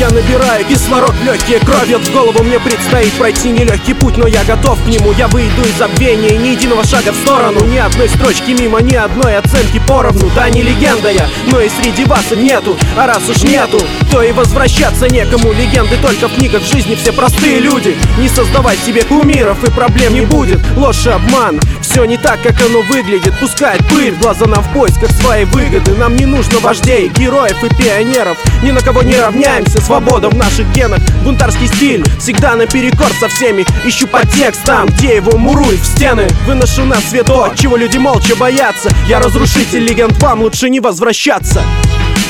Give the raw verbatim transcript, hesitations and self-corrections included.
Я набираю кислород в легкие, кровь в голову. Мне предстоит пройти нелегкий путь, но я готов к нему. Я выйду из забвения, ни единого шага в сторону, ни одной строчки мимо, ни одной оценки поровну. Да, не легенда я, но и среди вас их нету. А раз уж нету, то и возвращаться некому. Легенды только в книгах, в жизни все простые люди. Не создавай себе кумиров, и проблем не будет. Ложь и обман, все не так, как оно выглядит. Пускает пыль в глаза нам в поисках своей выгоды. Нам не нужно вождей, героев и пионеров. Ни на кого не равняемся, свобода в наших генах. Бунтарский стиль всегда наперекор со всеми. Ищу подтекст там, где его муруют в стены. Выношу на свет то, чего люди молча боятся. Я разрушитель легенд, вам лучше не возвращаться.